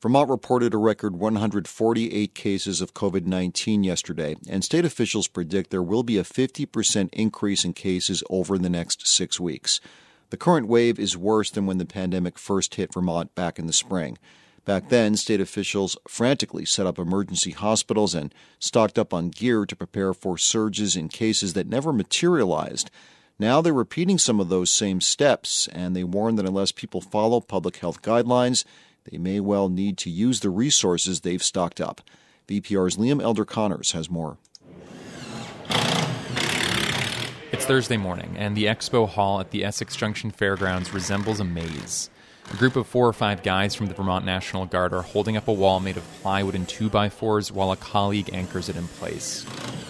Vermont reported a record 148 cases of COVID-19 yesterday, and state officials predict there will be a 50% increase in cases over the next 6 weeks. The current wave is worse than when the pandemic first hit Vermont back in the spring. Back then, state officials frantically set up emergency hospitals and stocked up on gear to prepare for surges in cases that never materialized. Now they're repeating some of those same steps, and they warn that unless people follow public health guidelines, they may well need to use the resources they've stocked up. VPR's Liam Elder-Connors has more. It's Thursday morning, and the expo hall at the Essex Junction Fairgrounds resembles a maze. A group of 4 or 5 guys from the Vermont National Guard are holding up a wall made of plywood and 2x4s while a colleague anchors it in place.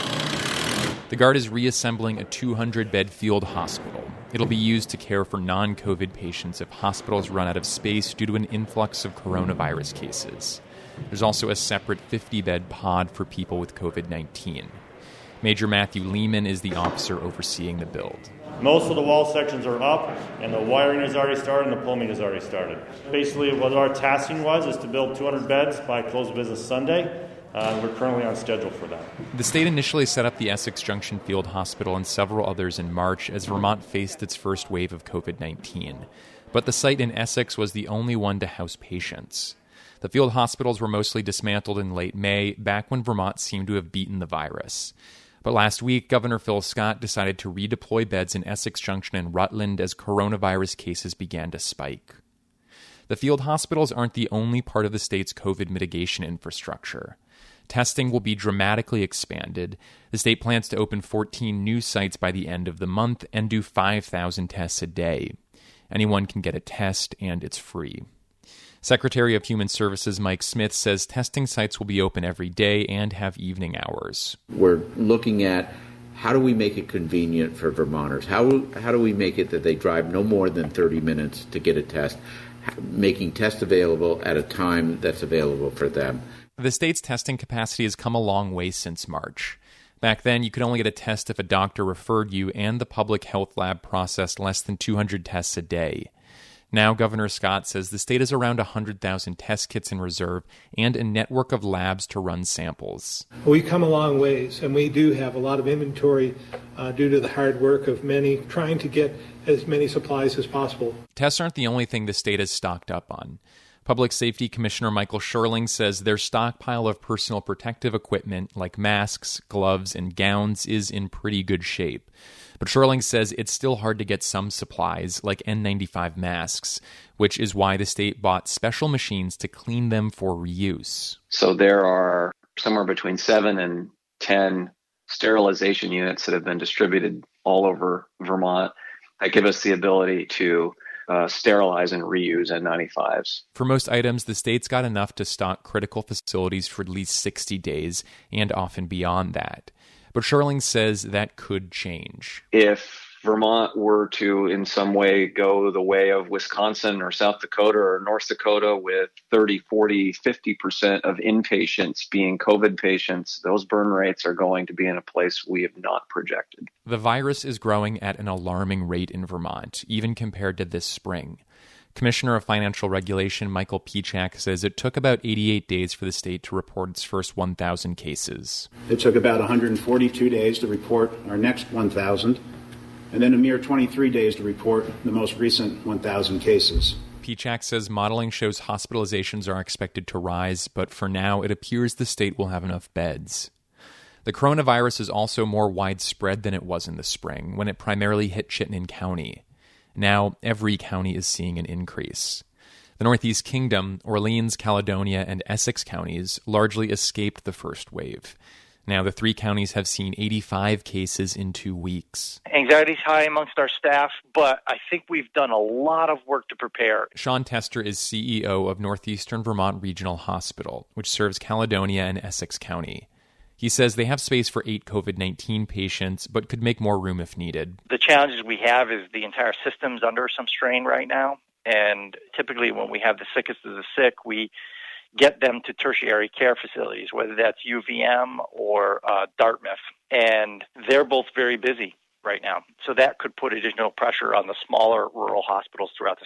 The Guard is reassembling a 200-bed field hospital. It'll be used to care for non-COVID patients if hospitals run out of space due to an influx of coronavirus cases. There's also a separate 50-bed pod for people with COVID-19. Major Matthew Lehman is the officer overseeing the build. Most of the wall sections are up, and the wiring has already started, and the plumbing has already started. Basically, what our tasking was is to build 200 beds by close of business Sunday. We're currently on schedule for that. The state initially set up the Essex Junction Field Hospital and several others in March as Vermont faced its first wave of COVID-19. But the site in Essex was the only one to house patients. The field hospitals were mostly dismantled in late May, back when Vermont seemed to have beaten the virus. But last week, Governor Phil Scott decided to redeploy beds in Essex Junction and Rutland as coronavirus cases began to spike. The field hospitals aren't the only part of the state's COVID mitigation infrastructure. Testing will be dramatically expanded. The state plans to open 14 new sites by the end of the month and do 5,000 tests a day. Anyone can get a test, and it's free. Secretary of Human Services Mike Smith says testing sites will be open every day and have evening hours. We're looking at how do we make it convenient for Vermonters? How do we make it that they drive no more than 30 minutes to get a test, making tests available at a time that's available for them. The state's testing capacity has come a long way since March. Back then, you could only get a test if a doctor referred you, and the public health lab processed less than 200 tests a day. Now, Governor Scott says the state has around 100,000 test kits in reserve and a network of labs to run samples. We've come a long ways, and we do have a lot of inventory due to the hard work of many trying to get as many supplies as possible. Tests aren't the only thing the state has stocked up on. Public Safety Commissioner Michael Sherling says their stockpile of personal protective equipment like masks, gloves, and gowns is in pretty good shape. But Sherling says it's still hard to get some supplies, like N95 masks, which is why the state bought special machines to clean them for reuse. So there are somewhere between 7 and 10 sterilization units that have been distributed all over Vermont that give us the ability to sterilize and reuse N95s. For most items, the state's got enough to stock critical facilities for at least 60 days, and often beyond that. But Sherling says that could change. If Vermont were to in some way go the way of Wisconsin or South Dakota or North Dakota with 30, 40, 50% of inpatients being COVID patients, those burn rates are going to be in a place we have not projected. The virus is growing at an alarming rate in Vermont, even compared to this spring. Commissioner of Financial Regulation Michael Pichak says it took about 88 days for the state to report its first 1,000 cases. It took about 142 days to report our next 1,000. And then a mere 23 days to report the most recent 1,000 cases. Pichak says modeling shows hospitalizations are expected to rise, but for now it appears the state will have enough beds. The coronavirus is also more widespread than it was in the spring, when it primarily hit Chittenden County. Now, every county is seeing an increase. The Northeast Kingdom, Orleans, Caledonia, and Essex counties largely escaped the first wave. Now, the 3 counties have seen 85 cases in 2 weeks. Anxiety's high amongst our staff, but I think we've done a lot of work to prepare. Sean Tester is CEO of Northeastern Vermont Regional Hospital, which serves Caledonia and Essex County. He says they have space for 8 COVID-19 patients, but could make more room if needed. The challenges we have is the entire system's under some strain right now, and typically when we have the sickest of the sick, we get them to tertiary care facilities, whether that's UVM or Dartmouth, and they're both very busy right now. So that could put additional pressure on the smaller rural hospitals throughout the state.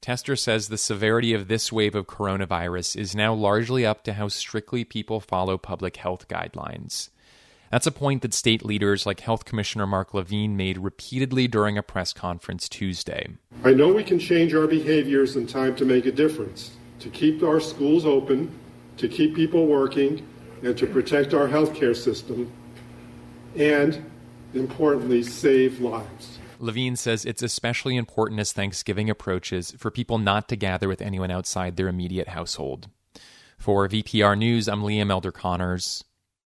Tester says the severity of this wave of coronavirus is now largely up to how strictly people follow public health guidelines. That's a point that state leaders like Health Commissioner Mark Levine made repeatedly during a press conference Tuesday. I know we can change our behaviors in time to make a difference, to keep our schools open, to keep people working, and to protect our healthcare system, and, importantly, save lives. Levine says it's especially important as Thanksgiving approaches for people not to gather with anyone outside their immediate household. For VPR News, I'm Liam Elder Connors.